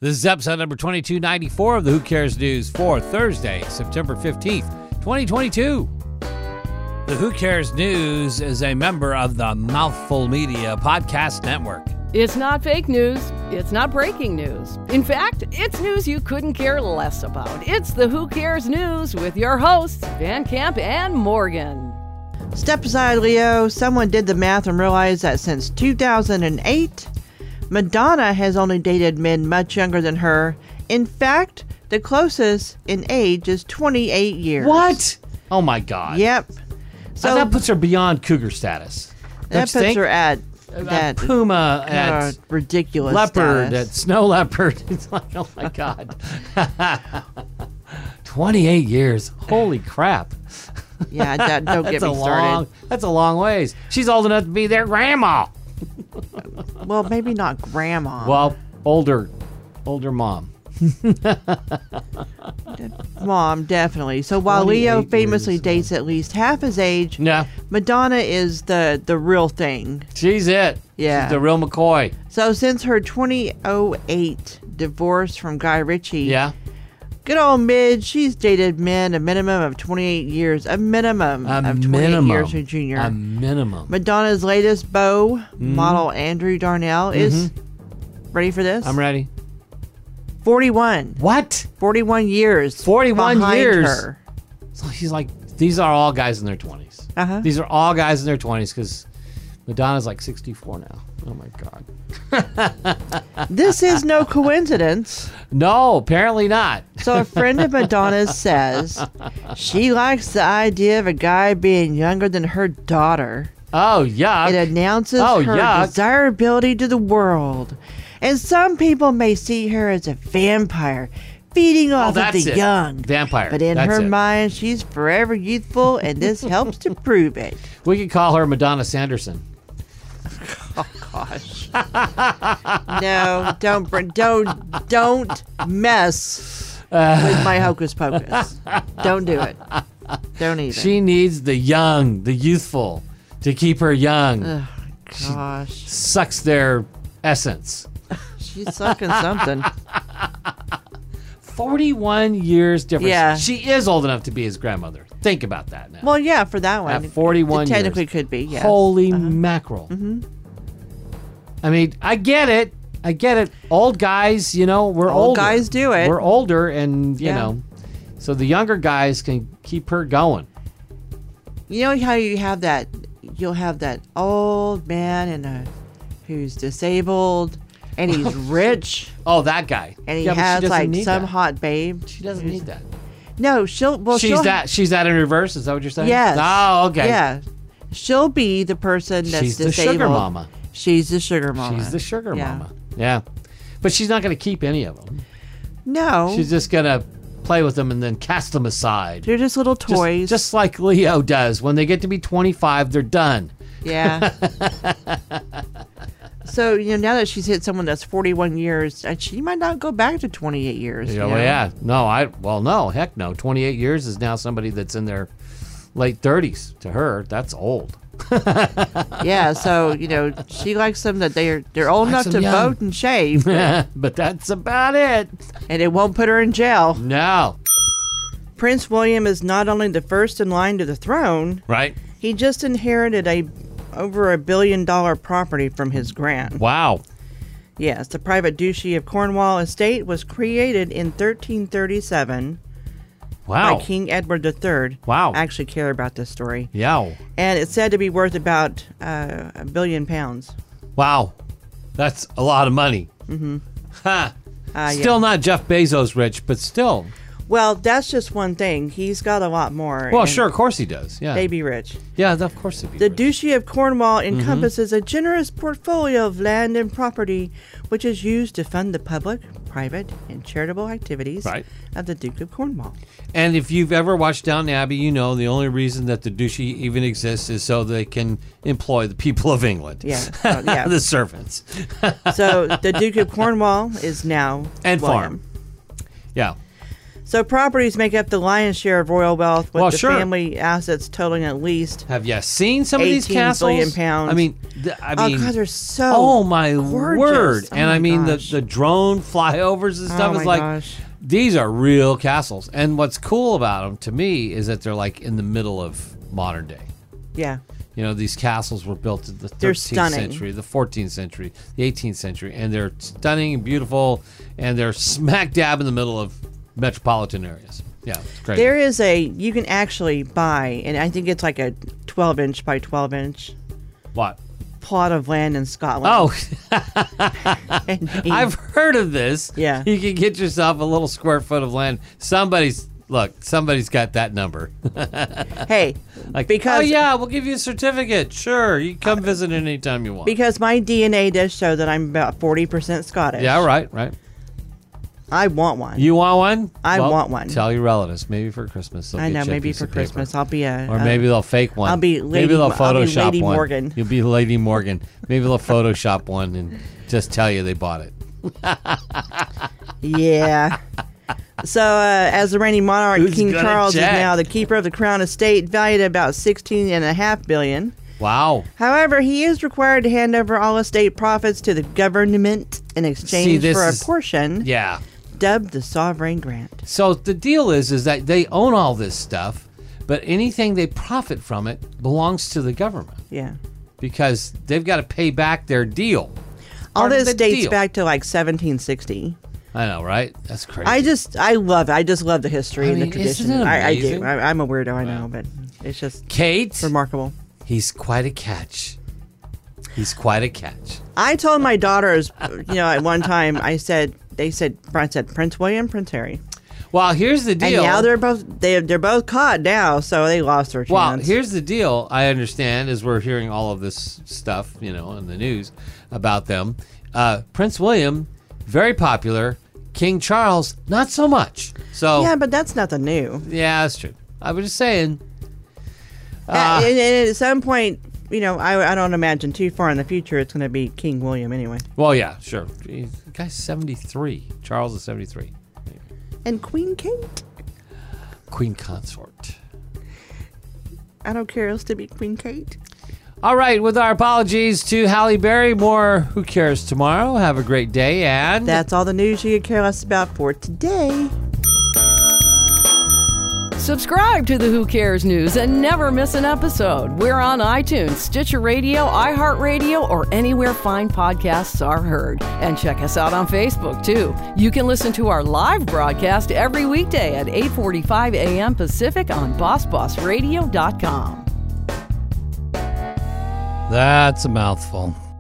This is episode number 2294 of the Who Cares News for Thursday, September 15th, 2022. The Who Cares News is a member of the Mouthful Media Podcast Network. It's not fake news. It's not breaking news. In fact, it's news you couldn't care less about. It's the Who Cares News with your hosts, Van Camp and Morgan. Step aside, Leo. Someone did the math and realized that since 2008, Madonna has only dated men much younger than her. In fact, the closest in age is 28 years. What? Oh my God. Yep. So that puts her beyond cougar status. That puts her at that puma, at ridiculous leopard, status. at snow leopard. It's like, oh my God. 28 years. Holy crap. Yeah, don't get me started. That's a long ways. She's old enough to be their grandma. Well, maybe not grandma. Well, older mom. Mom, definitely. So while Leo famously dates at least half his age, Yeah. Madonna is the real thing. She's it. Yeah. She's the real McCoy. So since her 2008 divorce from Guy Ritchie, Yeah. good old Midge, she's dated men a minimum of 28 years. A minimum of 28 years or junior. A minimum. Madonna's latest beau, model Andrew Darnell, is, ready for this? I'm ready. 41. What? 41 years. 41 behind years. her. So he's like, these are all guys in their 20s. Uh-huh. These are all guys in their 20s because Madonna's like 64 now. Oh my God. This is no coincidence. No, apparently not. So a friend of Madonna's says she likes the idea of a guy being younger than her daughter. Oh, yuck. It announces her yuck. desirability to the world. And some people may see her as a vampire, feeding off of the young. Vampire. But in That's her it. mind, she's forever youthful, and this helps to prove it. We could call her Madonna Sanderson. Oh gosh! No, don't mess with my hocus pocus. Don't do it. Don't even. She needs the young, the youthful, to keep her young. Oh, gosh, Sucks their essence. she's sucking something. 41 years difference. Yeah. She is old enough to be his grandmother. Think about that now. Well, yeah, for that one, At 41 it technically years. could be. Yes. Holy mackerel. Mm-hmm. I mean, I get it. Old guys, we're older. Old guys do it. We're older, and, Yeah. so the younger guys can keep her going. You know how you have that? You'll have that old man who's disabled, and he's rich, Oh, that guy. and he Yeah, but she has doesn't like need some that. hot babe. She doesn't need that. No, she'll. She's that in reverse. Is that what you're saying? Yes. Oh, okay. Yeah, she'll be the person that's She's the disabled. sugar mama. She's the sugar mama. She's the sugar Yeah. mama. Yeah. But she's not going to keep any of them. No, She's just going to play with them and then cast them aside. they're just little toys. Just like Leo does. When they get to be 25, they're done. Yeah. So, now that she's hit someone that's 41 years, she might not go back to 28 years. Yeah, well, yeah. No, heck no. 28 years is now somebody that's in their late 30s. To her, that's old. Yeah, so, she likes them that they're old Likes enough them to young. vote and shave, But that's about it. and it won't put her in jail. No. Prince William is not only the first in line to the throne, Right? he just inherited over $1 billion property from his gran. Wow. Yes, the private Duchy of Cornwall estate was created in 1337 Wow. by King Edward III. Wow. I actually care about this story. Yeah. And it's said to be worth about £1 billion. Wow. That's a lot of money. Mm-hmm. Ha. Still not Jeff Bezos rich, but still. Well, that's just one thing. He's got a lot more. Well, and sure, of course he does. Yeah. They be rich. Yeah, of course he'd be The rich. Duchy of Cornwall encompasses a generous portfolio of land and property, which is used to fund the public, private, and charitable activities Right. of the Duke of Cornwall. And if you've ever watched Downton Abbey, you know the only reason that the Duchy even exists is so they can employ the people of England. Yeah, well, yeah. The servants. So the Duke of Cornwall is now And William. farm. Yeah. So properties make up the lion's share of royal wealth, with Well, the sure. family assets totaling at least Have you seen some of these 18 castles? billion pounds. I mean, oh god, they're so oh my gorgeous. word! Oh And my I mean gosh. the drone flyovers and stuff Oh is my like gosh. these are real castles. And what's cool about them to me is that they're like in the middle of modern day. Yeah. You know, these castles were built in the They're 13th stunning. century, the 14th century, the 18th century, and they're stunning and beautiful, and they're smack dab in the middle of metropolitan areas. Yeah, it's great. There is you can actually buy, and I think it's like a 12-inch by 12-inch What? plot of land in Scotland. Oh, And I've heard of this. Yeah. You can get yourself a little square foot of land. Somebody's got that number. hey, Like, because oh yeah, we'll give you a certificate. Sure, you can come visit anytime you want. because my DNA does show that I'm about 40% Scottish. Yeah, right. I want one. You want one? I Well, want one. Tell your relatives. Maybe for Christmas. They'll I get know. you a Maybe piece for of paper. Christmas I'll be a. Or maybe they'll fake one. I'll be Maybe Lady- they'll I'll be Photoshop Lady one. Morgan. You'll be Lady Morgan. Maybe they'll Photoshop one and just tell you they bought it. Yeah. So, as the reigning monarch, Who's King gonna Charles check? is now the keeper of the crown estate, valued at about $16.5 billion. Wow. However, he is required to hand over all estate profits to the government in exchange this for a is- portion Yeah. dubbed the sovereign grant. So the deal is that they own all this stuff, but anything they profit from it belongs to the government Yeah. because they've got to pay back their deal. All Part of this the dates deal. back to like 1760. I know, right? That's crazy. I love it. I just love the history I and mean, the tradition. isn't it I do. amazing? I'm a weirdo, I know, but it's just Kate, remarkable. he's quite a catch. He's quite a catch. I told my daughters, at one time, I said Prince William, Prince Harry, Well, here's the and deal. now they're both caught now, so they lost their chance. Well, here's the deal. I understand as we're hearing all of this stuff, in the news about them. Prince William, very popular. King Charles, not so much. So yeah, but that's nothing new. yeah, that's true. I was just saying. And at some point, I don't imagine too far in the future it's going to be King William anyway, Well, yeah, sure. The guy's 73. Charles is 73. and Queen Kate. Queen consort. I don't care else to be Queen Kate. All right, with our apologies to Halle Berry, more Who Cares tomorrow. Have a great day, and That's all the news you could care less about for today. Subscribe to the Who Cares News and never miss an episode. We're on iTunes, Stitcher Radio, iHeartRadio, or anywhere fine podcasts are heard. And check us out on Facebook, too. You can listen to our live broadcast every weekday at 8:45 a.m. Pacific on BossBossRadio.com. that's a mouthful.